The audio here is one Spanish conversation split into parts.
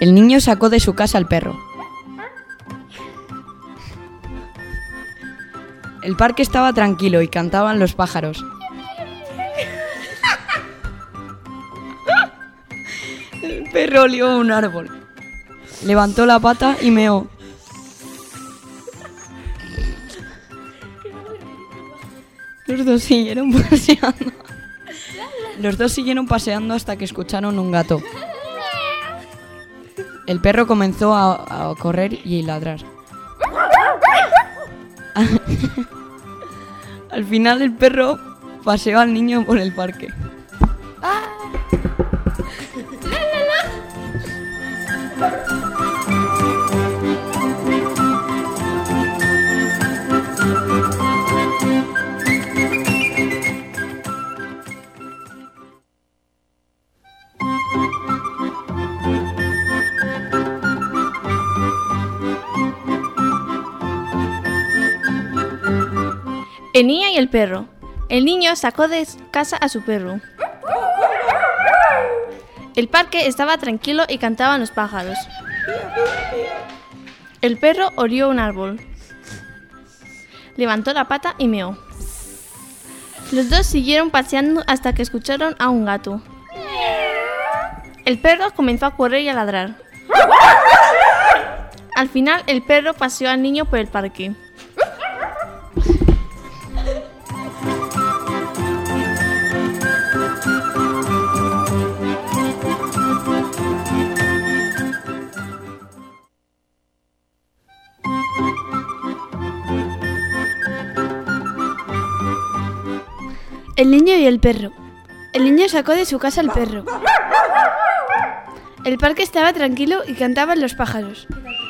El niño sacó de su casa al perro. El parque estaba tranquilo y cantaban los pájaros. El perro olió un árbol. Levantó la pata y meó. Los dos siguieron paseando hasta que escucharon un gato. El perro comenzó a correr y ladrar. Al final el perro paseó al niño por el parque. El niño y el perro. El niño sacó de casa a su perro. El parque estaba tranquilo y cantaban los pájaros. El perro olió un árbol. Levantó la pata y meó. Los dos siguieron paseando hasta que escucharon a un gato. El perro comenzó a correr y a ladrar. Al final, el perro paseó al niño por el parque. El niño y el perro. El niño sacó de su casa al perro. El parque estaba tranquilo y cantaban los pájaros.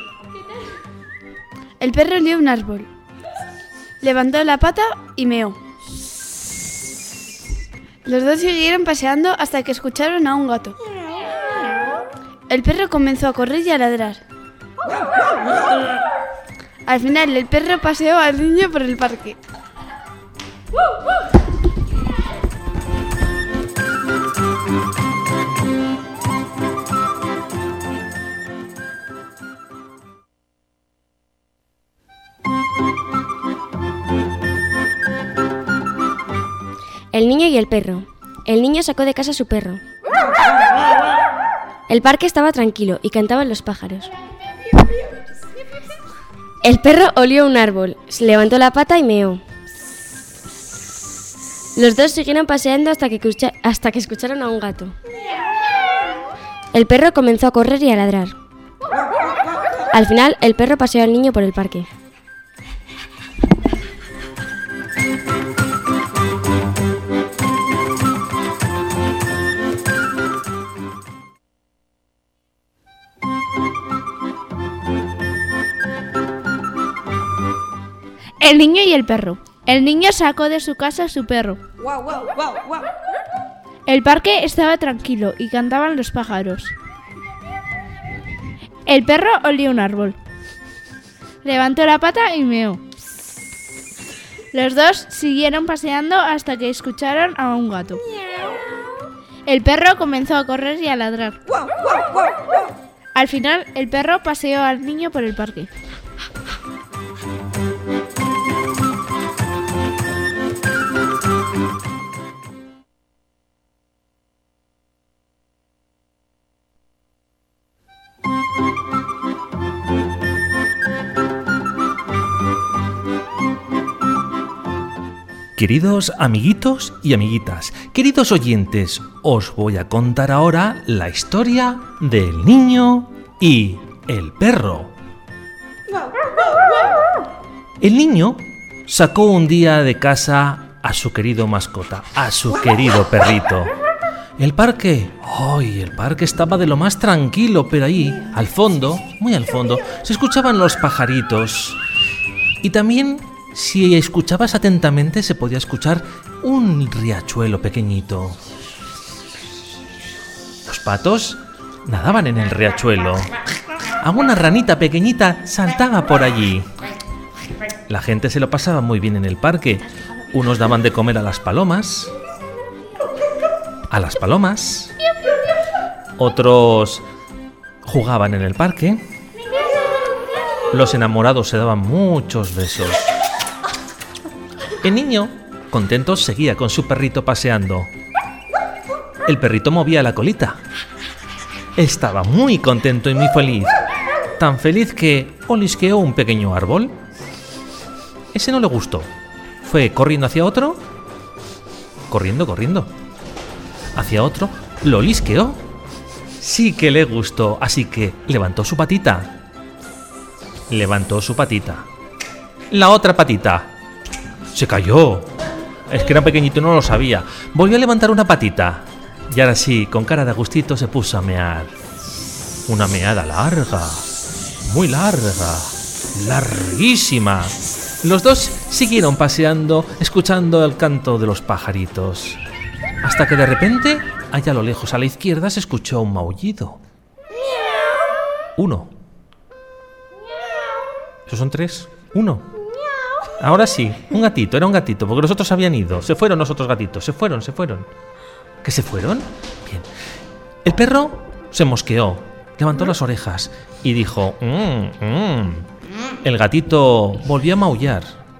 El perro olió un árbol. Levantó la pata y meó. Los dos siguieron paseando hasta que escucharon a un gato. El perro comenzó a correr y a ladrar. Al final, el perro paseó al niño por el parque. El niño y el perro. El niño sacó de casa a su perro. El parque estaba tranquilo y cantaban los pájaros. El perro olió un árbol, se levantó la pata y meó. Los dos siguieron paseando hasta que escucharon a un gato. El perro comenzó a correr y a ladrar. Al final, el perro paseó al niño por el parque. El niño y el perro. El niño sacó de su casa a su perro. El parque estaba tranquilo y cantaban los pájaros. El perro olió un árbol. Levantó la pata y meó. Los dos siguieron paseando hasta que escucharon a un gato. El perro comenzó a correr y a ladrar. Al final, el perro paseó al niño por el parque. Queridos amiguitos y amiguitas, queridos oyentes, os voy a contar ahora la historia del niño y el perro. El niño sacó un día de casa a su querido mascota, a su querido perrito. El parque estaba de lo más tranquilo, pero ahí, al fondo, muy al fondo, se escuchaban los pajaritos. Y también, si escuchabas atentamente, se podía escuchar un riachuelo pequeñito. Los patos nadaban en el riachuelo. Alguna ranita pequeñita saltaba por allí. La gente se lo pasaba muy bien en el parque. Unos daban de comer a las palomas. Otros jugaban en el parque. Los enamorados se daban muchos besos. El niño, contento, seguía con su perrito paseando. El perrito movía la colita. Estaba muy contento y muy feliz. Tan feliz que olisqueó un pequeño árbol. Ese no le gustó. Fue corriendo hacia otro. Corriendo. Hacia otro. Lo olisqueó. Sí que le gustó, así que levantó su patita. La otra patita. Se cayó. Es que era pequeñito y no lo sabía. Volvió a levantar una patita. Y ahora sí, con cara de agustito se puso a mear. Una meada larga. Muy larga. Larguísima. Los dos siguieron paseando, escuchando el canto de los pajaritos. Hasta que de repente, allá a lo lejos a la izquierda, se escuchó un maullido. 1. ¿Esos son 3? 1. Ahora sí, un gatito, era un gatito, porque los otros habían ido. Se fueron los otros gatitos, se fueron. ¿Qué se fueron? Bien. El perro se mosqueó, levantó las orejas y dijo... El gatito volvió a maullar.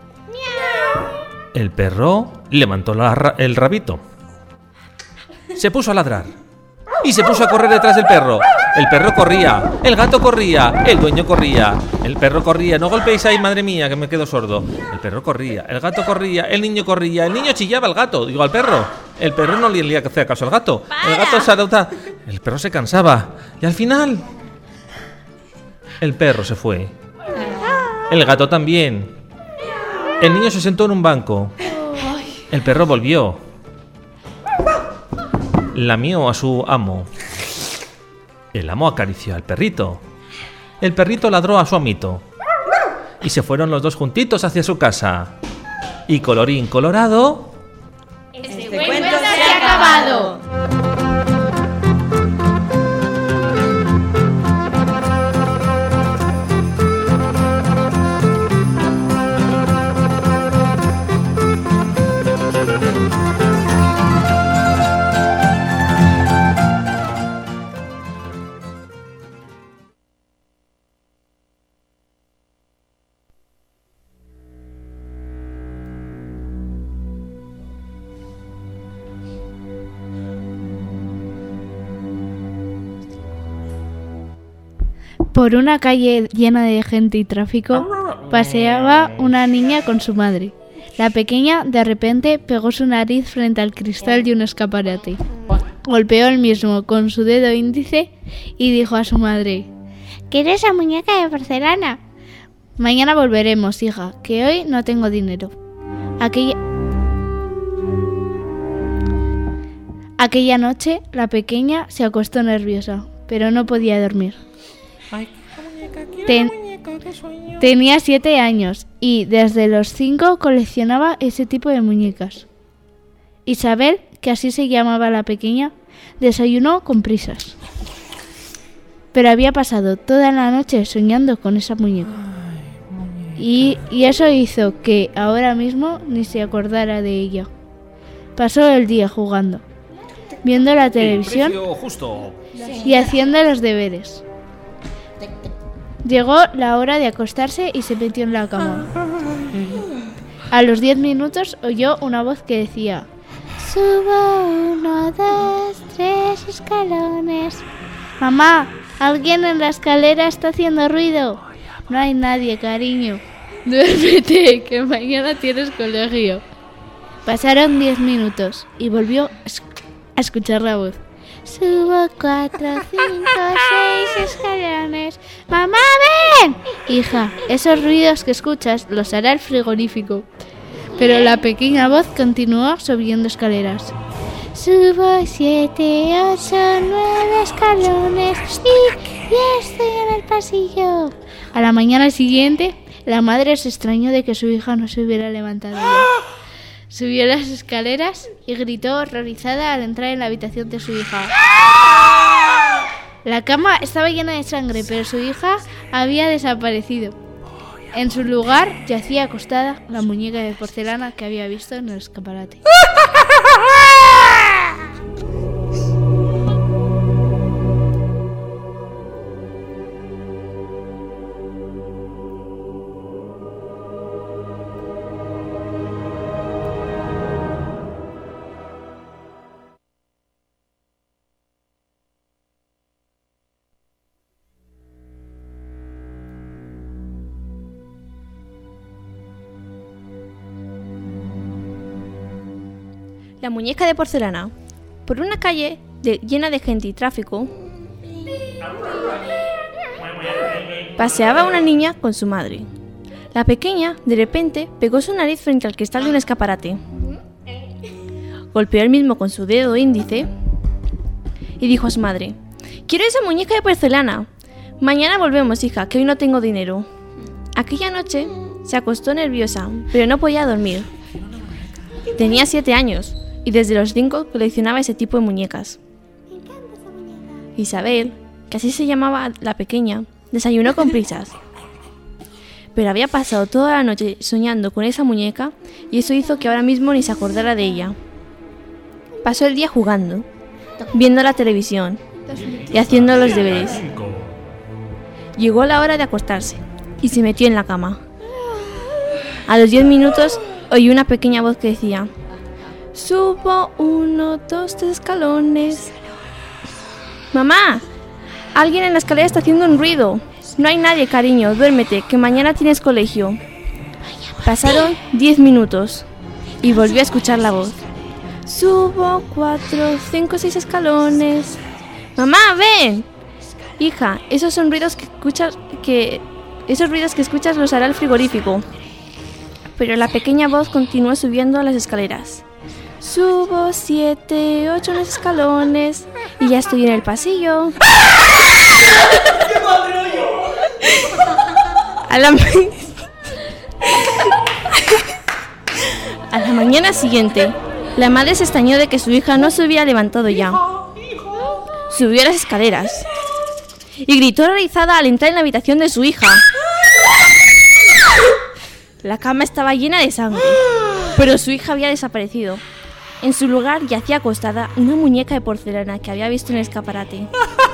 El perro levantó el rabito. Se puso a ladrar. Y se puso a correr detrás del perro. El perro corría, el gato corría, el dueño corría. El perro corría, no golpeéis ahí, madre mía, que me quedo sordo. El perro corría, el gato corría, el niño corría. El niño chillaba al gato, digo al perro. El perro no le hacía caso al gato. El gato se adopta. El perro se cansaba. Y al final... el perro se fue. El gato también. El niño se sentó en un banco. El perro volvió. Lamió a su amo. El amo acarició al perrito. El perrito ladró a su amito. Y se fueron los dos juntitos hacia su casa. Y colorín colorado... Este cuento se ha acabado. Por una calle llena de gente y tráfico, paseaba una niña con su madre. La pequeña, de repente, pegó su nariz frente al cristal de un escaparate. Golpeó el mismo con su dedo índice y dijo a su madre: «¿Quiero esa muñeca de porcelana? Mañana volveremos, hija, que hoy no tengo dinero». Aquella noche, la pequeña se acostó nerviosa, pero no podía dormir. Tenía 7 años y desde los 5 coleccionaba ese tipo de muñecas. Isabel, que así se llamaba la pequeña, desayunó con prisas. Pero había pasado toda la noche soñando con esa muñeca. Y eso hizo que ahora mismo ni se acordara de ella. Pasó el día jugando, viendo la televisión y haciendo los deberes. Llegó la hora de acostarse y se metió en la cama. A los 10 minutos oyó una voz que decía: «Subo 1, 2, 3 escalones». «Mamá, alguien en la escalera está haciendo ruido». «No hay nadie, cariño. Duérmete, que mañana tienes colegio». Pasaron 10 minutos y volvió a escuchar la voz. «Subo 4, 5, 6 escalones». «Mamá, ven». «Hija, esos ruidos que escuchas los hará el frigorífico». Pero la pequeña voz continuó subiendo escaleras. «Subo 7, 8, 9 escalones y ya estoy en el pasillo». A la mañana siguiente, la madre se extrañó de que su hija no se hubiera levantado ya. Subió las escaleras y gritó horrorizada al entrar en la habitación de su hija. La cama estaba llena de sangre, pero su hija había desaparecido. En su lugar yacía acostada la muñeca de porcelana que había visto en el escaparate. La muñeca de porcelana. Por una calle llena de gente y tráfico, paseaba una niña con su madre. La pequeña, de repente, pegó su nariz frente al cristal de un escaparate. Golpeó él mismo con su dedo índice y dijo a su madre: «Quiero esa muñeca de porcelana. Mañana volvemos, hija, que hoy no tengo dinero». Aquella noche se acostó nerviosa, pero no podía dormir. Tenía 7 años y desde los 5 coleccionaba ese tipo de muñecas. Isabel, que así se llamaba la pequeña, desayunó con prisas. Pero había pasado toda la noche soñando con esa muñeca y eso hizo que ahora mismo ni se acordara de ella. Pasó el día jugando, viendo la televisión y haciendo los deberes. Llegó la hora de acostarse y se metió en la cama. A los 10 minutos oyó una pequeña voz que decía: «Subo 1, 2, 3 escalones». «Mamá, alguien en la escalera está haciendo un ruido». «No hay nadie, cariño, duérmete, que mañana tienes colegio». Pasaron 10 minutos y volvió a escuchar la voz. «Subo 4, 5, 6 escalones». «Mamá, ven». «Hija, esos ruidos que escuchas los hará el frigorífico». Pero la pequeña voz continuó subiendo las escaleras. «Subo 7, 8 escalones y ya estoy en el pasillo». A la mañana siguiente, la madre se extrañó de que su hija no se hubiera levantado ya. Subió las escaleras y gritó horrorizada al entrar en la habitación de su hija. La cama estaba llena de sangre, pero su hija había desaparecido. En su lugar yacía acostada una muñeca de porcelana que había visto en el escaparate.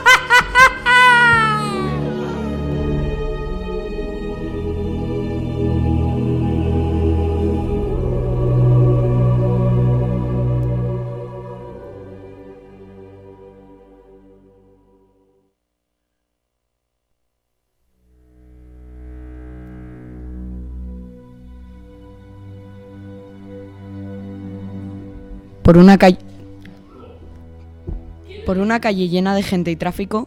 Por una calle llena de gente y tráfico.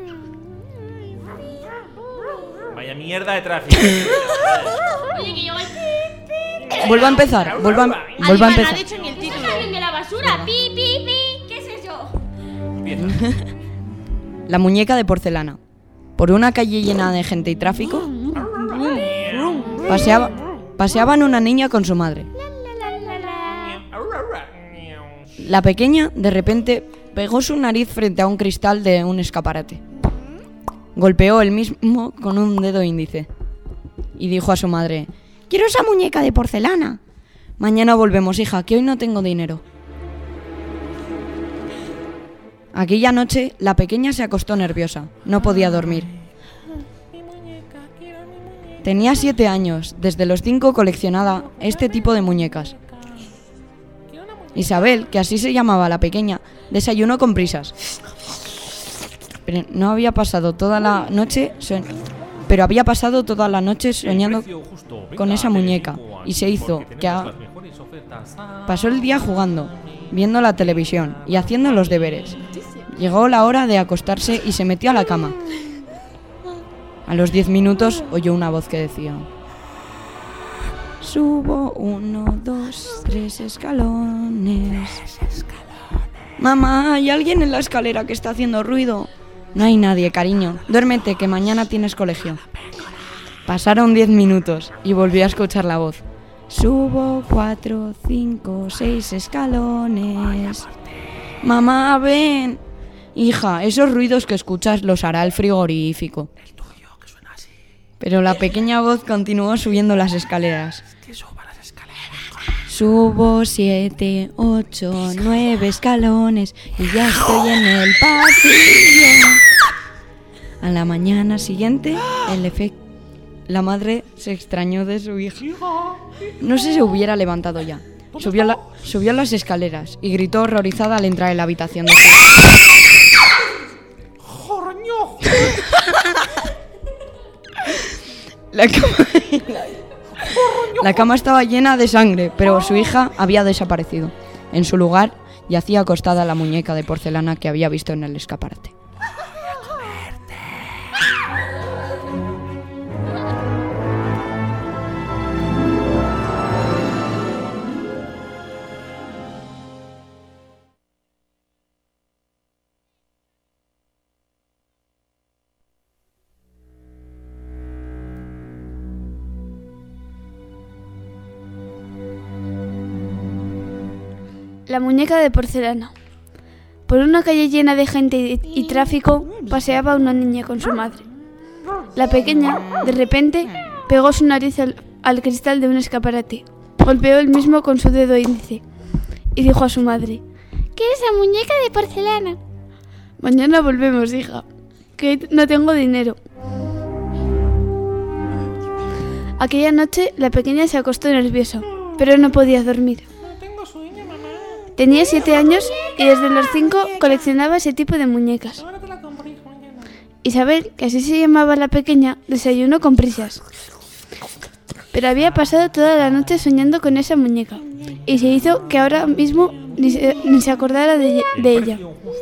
Vaya mierda de tráfico. Vuelvo a empezar. No ha dicho ni el título. de la basura! ¡Pi, pi, pi! ¿Qué es eso? La muñeca de porcelana. Por una calle llena de gente y tráfico, paseaban una niña con su madre. La pequeña, de repente, pegó su nariz frente a un cristal de un escaparate. Golpeó él mismo con un dedo índice y dijo a su madre: «Quiero esa muñeca de porcelana. Mañana volvemos, hija, que hoy no tengo dinero». Aquella noche, la pequeña se acostó nerviosa. No podía dormir. Tenía 7 años. Desde los 5 coleccionaba este tipo de muñecas. Isabel, que así se llamaba la pequeña, desayunó con prisas. Pero había pasado toda la noche soñando con esa muñeca y se hizo que pasó el día jugando, viendo la televisión y haciendo los deberes. Llegó la hora de acostarse y se metió a la cama. A los 10 minutos oyó una voz que decía: «Subo 1, 2, 3 escalones». «Mamá, ¿hay alguien en la escalera que está haciendo ruido?» «No hay nadie, cariño. Duérmete, que mañana tienes colegio». Pasaron 10 minutos y volvió a escuchar la voz. «Subo 4, 5, 6 escalones». «Mamá, ven». «Hija, esos ruidos que escuchas los hará el frigorífico». Pero la pequeña voz continuó subiendo las escaleras. «Subo 7, 8, 9 escalones y ya estoy en el pasillo». A la mañana siguiente, la madre se extrañó de su hija. No sé si se hubiera levantado ya. Subió las escaleras y gritó horrorizada al entrar en la habitación de su hija. La cama estaba llena de sangre, pero su hija había desaparecido. En su lugar yacía acostada la muñeca de porcelana que había visto en el escaparate. La muñeca de porcelana. Por una calle llena de gente y tráfico paseaba una niña con su madre. La pequeña, de repente, pegó su nariz al cristal de un escaparate, golpeó el mismo con su dedo índice y dijo a su madre: ¿Qué es esa muñeca de porcelana? Mañana volvemos, hija, que no tengo dinero. Aquella noche la pequeña se acostó nerviosa, pero no podía dormir. Tenía 7 años y desde los 5 coleccionaba ese tipo de muñecas. Isabel, que así se llamaba la pequeña, desayunó con prisas. Pero había pasado toda la noche soñando con esa muñeca y se hizo que ahora mismo ni se acordara de ella.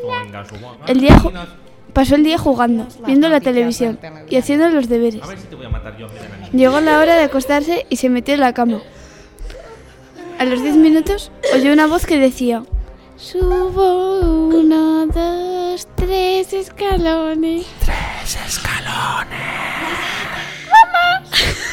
Pasó el día jugando, viendo la televisión y haciendo los deberes. Llegó la hora de acostarse y se metió en la cama. A los 10 minutos oyó una voz que decía: subo 1, 2, 3 escalones. 3 escalones. ¡Mamá!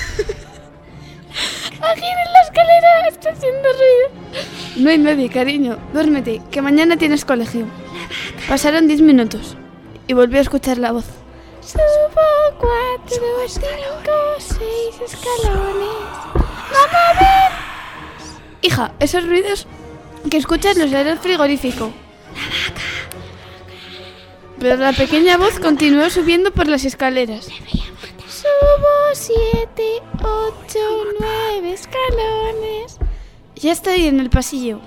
Aquí en la escalera está haciendo ruido. No hay nadie, cariño. Duérmete, que mañana tienes colegio. Pasaron 10 minutos y volvió a escuchar la voz. Subo 4, 5, 6 escalones. ¡Mamá, ven! Hija, esos ruidos que escuchas los hará el frigorífico. La vaca. Pero la pequeña voz continuó subiendo por las escaleras. Subo 7, 8, 9 escalones. Ya estoy en el pasillo.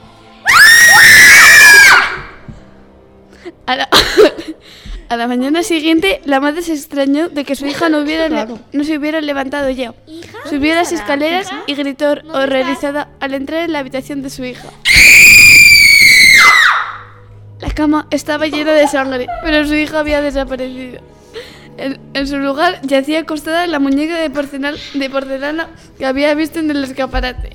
A la mañana siguiente, la madre se extrañó de que su hija no se hubiera levantado ya. Subió las escaleras y gritó horrorizada al entrar en la habitación de su hija. La cama estaba llena de sangre, pero su hija había desaparecido. En su lugar yacía acostada la muñeca de porcelana que había visto en el escaparate.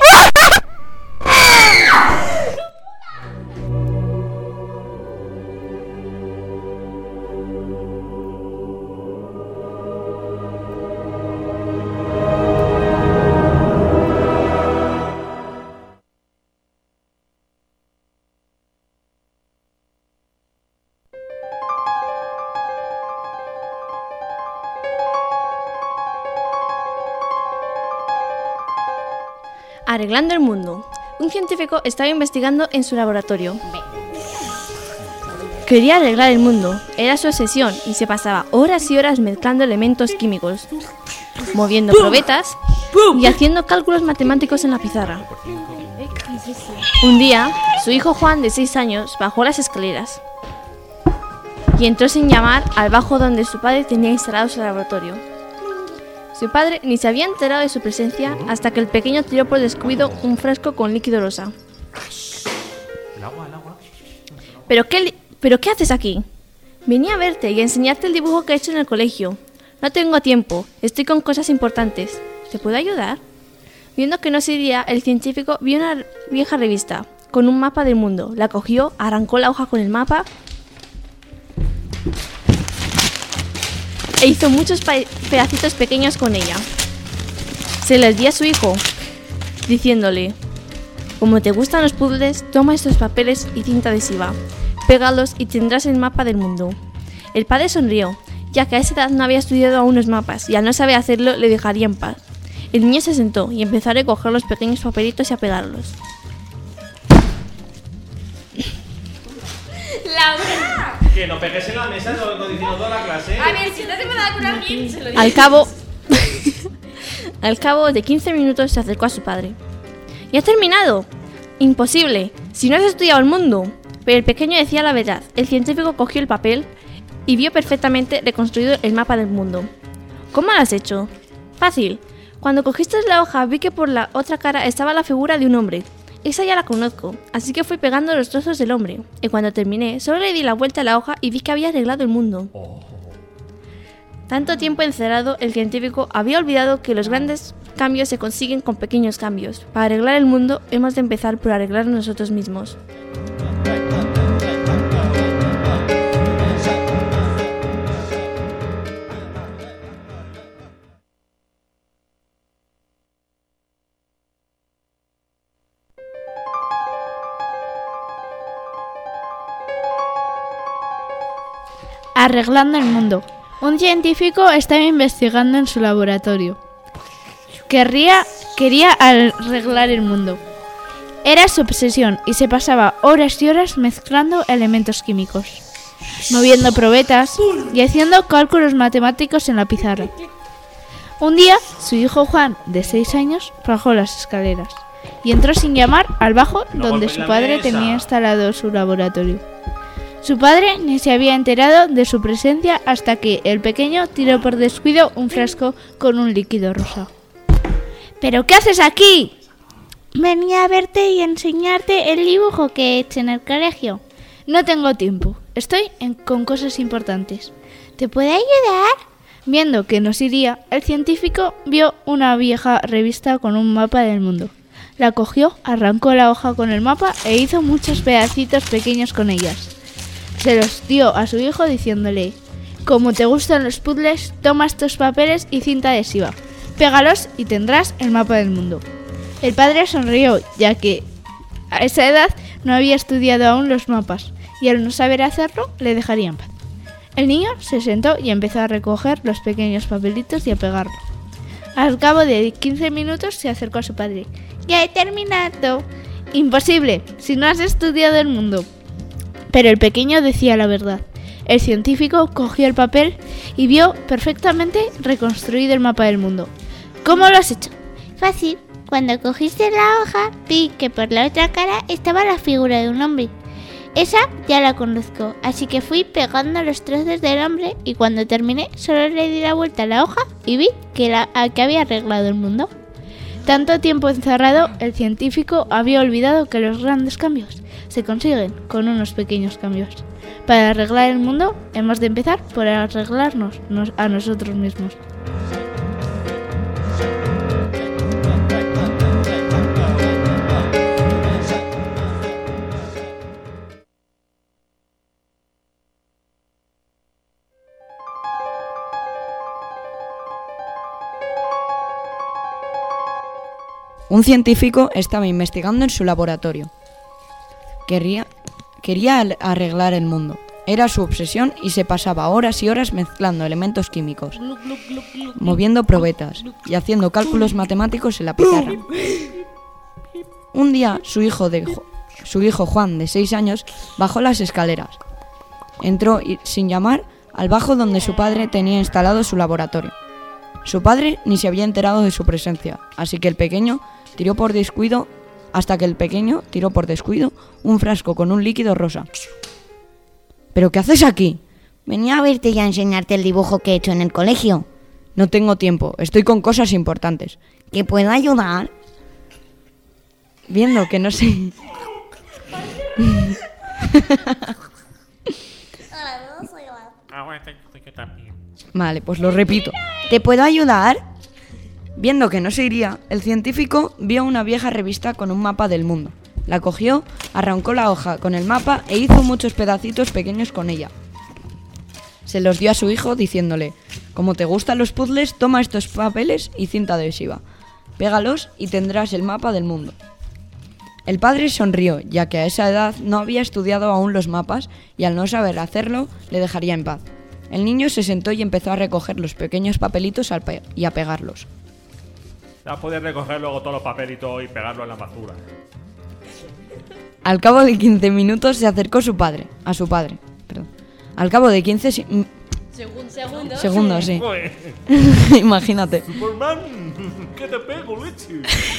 Arreglando el mundo. Un científico estaba investigando en su laboratorio. Quería arreglar el mundo, era su obsesión y se pasaba horas y horas mezclando elementos químicos, moviendo probetas y haciendo cálculos matemáticos en la pizarra. Un día, su hijo Juan, de 6 años, bajó las escaleras y entró sin llamar al bajo donde su padre tenía instalado su laboratorio. Su padre ni se había enterado de su presencia hasta que el pequeño tiró por descuido un frasco con líquido rosa. ¿Pero qué haces aquí? Venía a verte y a enseñarte el dibujo que he hecho en el colegio. No tengo tiempo, estoy con cosas importantes. ¿Te puedo ayudar? Viendo que no se iría, el científico vio una vieja revista con un mapa del mundo. La cogió, arrancó la hoja con el mapa e hizo muchos pedacitos pequeños con ella. Se les dio a su hijo, diciéndole: como te gustan los puzzles, toma estos papeles y cinta adhesiva, pégalos y tendrás el mapa del mundo. El padre sonrió, ya que a esa edad no había estudiado aún los mapas y al no saber hacerlo le dejaría en paz. El niño se sentó y empezó a recoger los pequeños papelitos y a pegarlos. ¡Laura! Que no pegues en la mesa, lo vengo diciendo toda la clase. A ver, si no te puedo curar bien, se lo digo. Al cabo de 15 minutos se acercó a su padre. ¡Ya has terminado! ¡Imposible! Si no has estudiado el mundo. Pero el pequeño decía la verdad. El científico cogió el papel y vio perfectamente reconstruido el mapa del mundo. ¿Cómo lo has hecho? Fácil. Cuando cogiste la hoja vi que por la otra cara estaba la figura de un hombre. esa ya la conozco, así que fui pegando los trozos del hombre. Y cuando terminé, solo le di la vuelta a la hoja y vi que había arreglado el mundo. Tanto tiempo encerrado, el científico había olvidado que los grandes cambios se consiguen con pequeños cambios. Para arreglar el mundo, hemos de empezar por arreglar nosotros mismos. Arreglando el mundo. Un científico estaba investigando en su laboratorio. Quería arreglar el mundo. Era su obsesión y se pasaba horas y horas mezclando elementos químicos, moviendo probetas y haciendo cálculos matemáticos en la pizarra. Un día, su hijo Juan, de 6 años, bajó las escaleras y entró sin llamar al bajo donde su padre tenía instalado su laboratorio. Su padre ni se había enterado de su presencia hasta que el pequeño tiró por descuido un frasco con un líquido rosa. ¿Pero qué haces aquí? Venía a verte y enseñarte el dibujo que he hecho en el colegio. No tengo tiempo. Estoy con cosas importantes. ¿Te puedo ayudar? Viendo que nos iría, el científico vio una vieja revista con un mapa del mundo. La cogió, arrancó la hoja con el mapa e hizo muchos pedacitos pequeños con ellas. Se los dio a su hijo diciéndole: como te gustan los puzzles, toma estos papeles y cinta adhesiva. Pégalos y tendrás el mapa del mundo. El padre sonrió, ya que a esa edad no había estudiado aún los mapas, y al no saber hacerlo, le dejaría en paz. El niño se sentó y empezó a recoger los pequeños papelitos y a pegarlo. Al cabo de 15 minutos se acercó a su padre. ¡Ya he terminado! Imposible, si no has estudiado el mundo. Pero el pequeño decía la verdad. El científico cogió el papel y vio perfectamente reconstruido el mapa del mundo. ¿Cómo lo has hecho? Fácil. Cuando cogiste la hoja, vi que por la otra cara estaba la figura de un hombre. Esa ya la conozco, así que fui pegando los trozos del hombre y cuando terminé solo le di la vuelta a la hoja y vi que había arreglado el mundo. Tanto tiempo encerrado, el científico había olvidado que los grandes cambios se consiguen con unos pequeños cambios. Para arreglar el mundo, hemos de empezar por arreglarnos a nosotros mismos. Un científico estaba investigando en su laboratorio. Quería arreglar el mundo. Era su obsesión y se pasaba horas y horas mezclando elementos químicos, moviendo probetas y haciendo cálculos matemáticos en la pizarra. Un día, su hijo Juan, de 6 años, bajó las escaleras. Entró sin llamar al bajo donde su padre tenía instalado su laboratorio. Su padre ni se había enterado de su presencia, así que el pequeño tiró por descuido un frasco con un líquido rosa. ¿Pero qué haces aquí? Venía a verte y a enseñarte el dibujo que he hecho en el colegio. No tengo tiempo, estoy con cosas importantes. ¿Te puedo ayudar? Viendo que no sé... Vale, pues lo repito. ¿Te puedo ayudar? Viendo que no se iría, el científico vio una vieja revista con un mapa del mundo. La cogió, arrancó la hoja con el mapa e hizo muchos pedacitos pequeños con ella. Se los dio a su hijo diciéndole: como te gustan los puzzles, toma estos papeles y cinta adhesiva. Pégalos y tendrás el mapa del mundo. El padre sonrió, ya que a esa edad no había estudiado aún los mapas y al no saber hacerlo, le dejaría en paz. El niño se sentó y empezó a recoger los pequeños papelitos y a pegarlos. Ya puedes recoger luego todos los papelitos y pegarlo en la basura. Al cabo de 15 minutos se acercó a su padre. Al cabo de 15 segundos, sí. Imagínate. Superman, ¿qué te pego, leche?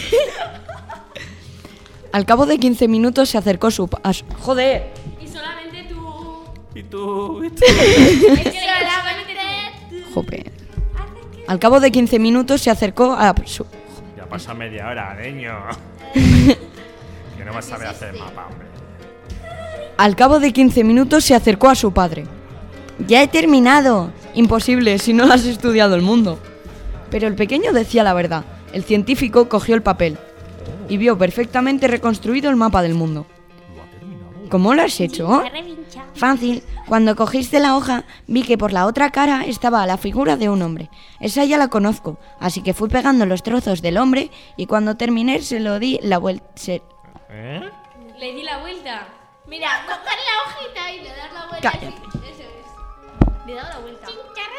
Al cabo de 15 minutos se acercó ¡Joder! Y solamente tú. ¿Y tú? Es que solamente tú. Jope. Al cabo de 15 minutos se acercó a su... Ya pasa media hora, niño. Que no vas a saber hacer el mapa, hombre. Al cabo de 15 minutos se acercó a su padre. Ya he terminado. Imposible si no has estudiado el mundo. Pero el pequeño decía la verdad. El científico cogió el papel y vio perfectamente reconstruido el mapa del mundo. ¿Cómo lo has hecho? Fácil. Cuando cogiste la hoja, vi que por la otra cara estaba la figura de un hombre. Esa ya la conozco, así que fui pegando los trozos del hombre y cuando terminé se lo di la vuelta. Le di la vuelta. Mira, coger la hojita y le das la vuelta. Cállate. Eso es. Le he dado la vuelta.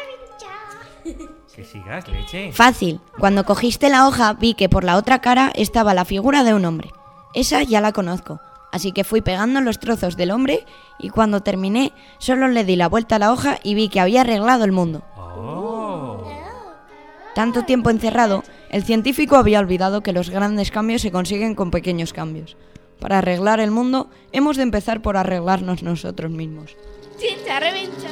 Que sigas, leche. Fácil. Cuando cogiste la hoja, vi que por la otra cara estaba la figura de un hombre. Esa ya la conozco, así que fui pegando los trozos del hombre y cuando terminé solo le di la vuelta a la hoja y vi que había arreglado el mundo. Tanto tiempo encerrado, el científico había olvidado que los grandes cambios se consiguen con pequeños cambios. Para arreglar el mundo, hemos de empezar por arreglarnos nosotros mismos. Chincha, revincha.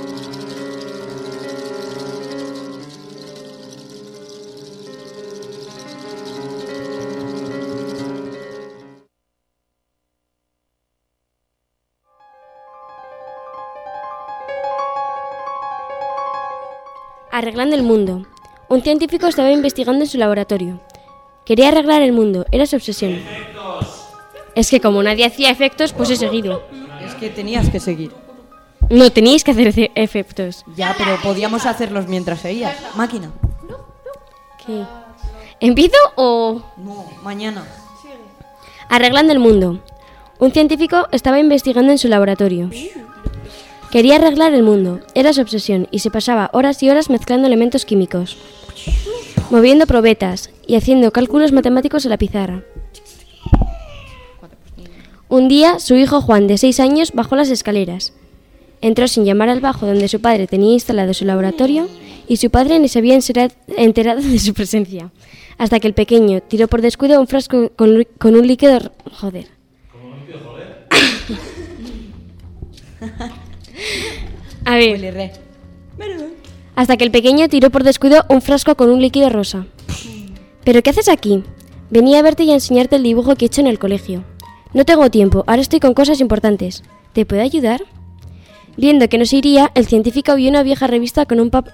Arreglando el mundo. Un científico estaba investigando en su laboratorio. Quería arreglar el mundo, era su obsesión. Es que como nadie hacía efectos, pues he seguido. Es que tenías que seguir. No teníais que hacer efectos. Ya, pero podíamos hacerlos mientras seguías. Máquina. ¿Qué? ¿Empiezo o...? No, mañana. Arreglando el mundo. Un científico estaba investigando en su laboratorio. Quería arreglar el mundo, era su obsesión, y se pasaba horas y horas mezclando elementos químicos, moviendo probetas y haciendo cálculos matemáticos en la pizarra. Un día, su hijo Juan, de 6 años, bajó las escaleras. Entró sin llamar al bajo donde su padre tenía instalado su laboratorio y su padre ni se había enterado de su presencia, hasta que el pequeño tiró por descuido un frasco con un líquido... Joder. A ver. Hasta que el pequeño tiró por descuido un frasco con un líquido rosa. ¿Pero qué haces aquí? Venía a verte y a enseñarte el dibujo que he hecho en el colegio. No tengo tiempo, ahora estoy con cosas importantes. ¿Te puedo ayudar? Viendo que no se iría, el científico vio una vieja revista con un papel.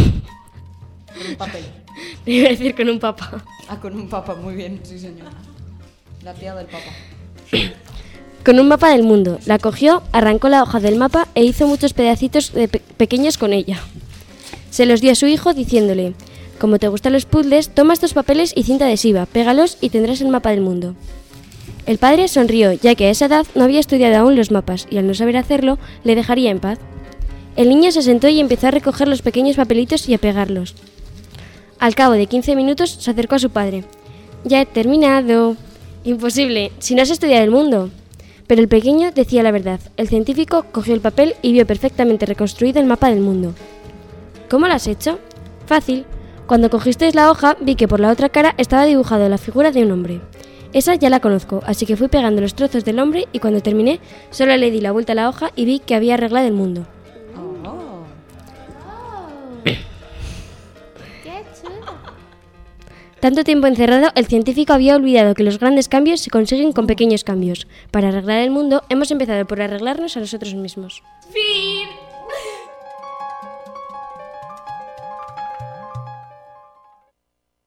Iba a decir con un papa. Ah, con un papa, muy bien, sí señor. La tía del papa. Con un mapa del mundo. La cogió, arrancó la hoja del mapa e hizo muchos pedacitos pequeños con ella. Se los dio a su hijo diciéndole: como te gustan los puzzles, toma estos papeles y cinta adhesiva, pégalos y tendrás el mapa del mundo. El padre sonrió, ya que a esa edad no había estudiado aún los mapas y al no saber hacerlo, le dejaría en paz. El niño se sentó y empezó a recoger los pequeños papelitos y a pegarlos. Al cabo de 15 minutos se acercó a su padre. Ya he terminado. Imposible, si no has estudiado el mundo. Pero el pequeño decía la verdad. El científico cogió el papel y vio perfectamente reconstruido el mapa del mundo. ¿Cómo lo has hecho? Fácil. Cuando cogisteis la hoja, vi que por la otra cara estaba dibujado la figura de un hombre. Esa ya la conozco, así que fui pegando los trozos del hombre y cuando terminé, solo le di la vuelta a la hoja y vi que había arreglado el mundo. Tanto tiempo encerrado, el científico había olvidado que los grandes cambios se consiguen con pequeños cambios. Para arreglar el mundo, hemos empezado por arreglarnos a nosotros mismos. ¡Fin!